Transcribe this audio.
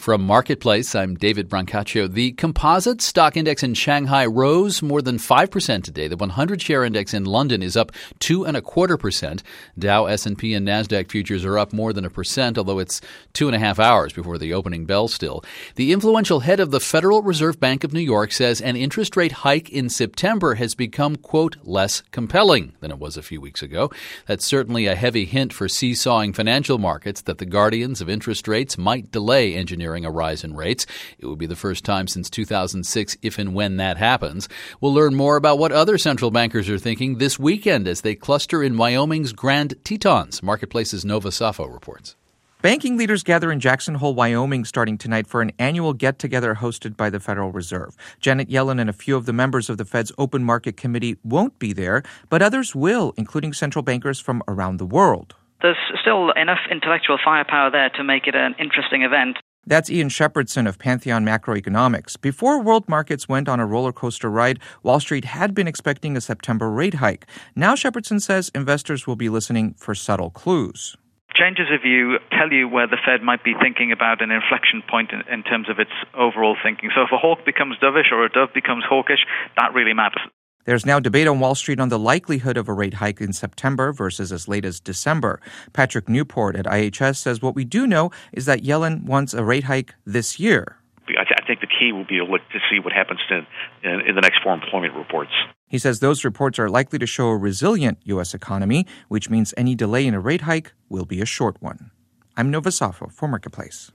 From Marketplace, I'm David Brancaccio. The composite stock index in Shanghai rose more than 5% today. The 100-share index in London is up 2.25%. Dow, S&P, and NASDAQ futures are up more than 1%, although it's 2.5 hours before the opening bell still. The influential head of the Federal Reserve Bank of New York says an interest rate hike in September has become, quote, less compelling than it was a few weeks ago. That's certainly a heavy hint for seesawing financial markets that the guardians of interest rates might delay engineering a rise in rates. It would be the first time since 2006 if and when that happens. We'll learn more about what other central bankers are thinking this weekend as they cluster in Wyoming's Grand Tetons. Marketplace's Nova Safo reports. Banking leaders gather in Jackson Hole, Wyoming, starting tonight for an annual get-together hosted by the Federal Reserve. Janet Yellen and a few of the members of the Fed's Open Market Committee won't be there, but others will, including central bankers from around the world. There's still enough intellectual firepower there to make it an interesting event. That's Ian Shepherdson of Pantheon Macroeconomics. Before world markets went on a roller coaster ride, Wall Street had been expecting a September rate hike. Now Shepherdson says investors will be listening for subtle clues. Changes of view tell you where the Fed might be thinking about an inflection point in terms of its overall thinking. So if a hawk becomes dovish or a dove becomes hawkish, that really matters. There's now debate on Wall Street on the likelihood of a rate hike in September versus as late as December. Patrick Newport at IHS says what we do know is that Yellen wants a rate hike this year. I think the key will be to look to see what happens in the next 4 employment reports. He says those reports are likely to show a resilient U.S. economy, which means any delay in a rate hike will be a short one. I'm Nova Safo for Marketplace.